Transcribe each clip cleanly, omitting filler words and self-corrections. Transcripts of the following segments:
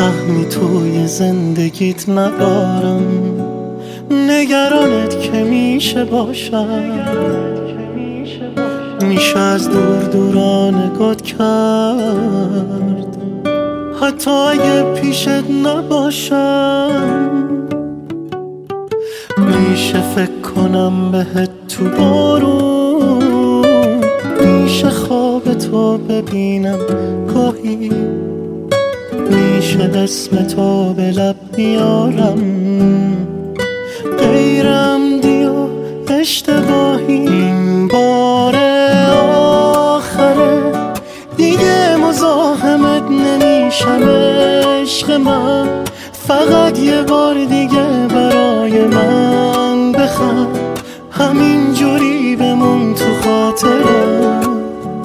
سهمی توی زندگیت ندارم، نگرانت که میشه باشم، میشه از دور دوران نگات کرد حتی اگه پیشت نباشم. میشه فکر کنم بهت تو بارون، میشه خواب تو ببینم گاهی، میشه اسم تو به لب بیارم غیرم دیا اشتباهی. این بار آخره دیگه مزاحمت نمیشم عشق من، فقط یه بار دیگه برای من بخند، همین جوری بمون تو خاطرم.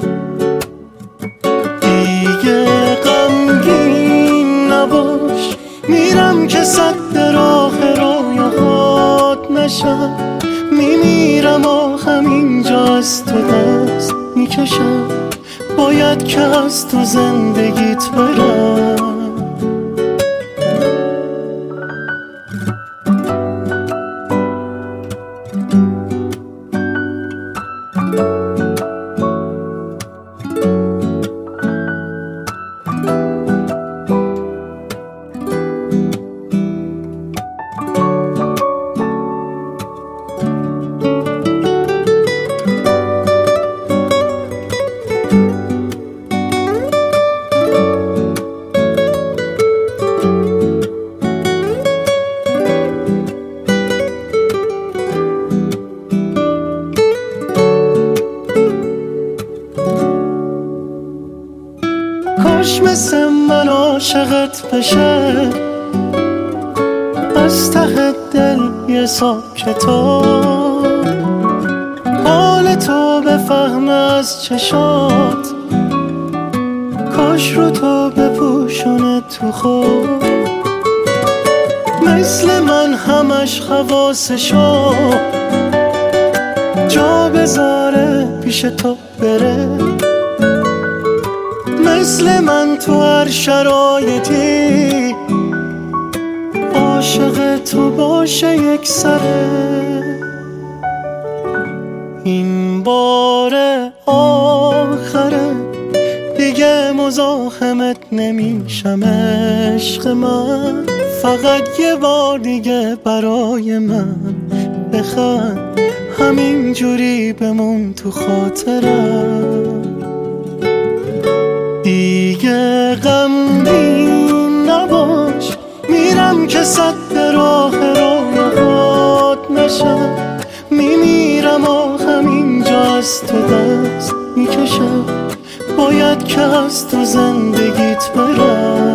دیگه غمگین نباش، میرم که صد راه رویاهات نشم، میمیرم آخم اینجا از تو دست میکشم، باید که از تو زندگیت برم. کاش مثل من عاشقت بشه، از ته دل یه ساکتات، حال تو بفهم از چشات، کاش رو تو بپوشونه تو خود، مثل من همش خواستشو جا بذاره پیش تو بره، مثل من تو هر شرایطی عاشق تو باشه یک سره. این بار آخره دیگه مزاحمت نمیشم عشق من، فقط یه بار دیگه برای من بخند، همین جوری بمون تو خاطرم. دیگه غمگین نباش، میرم که صد راه رویاهات نشم، میمیرم آخم اینجا از تو دست میکشم، باید که از تو زندگیت برم.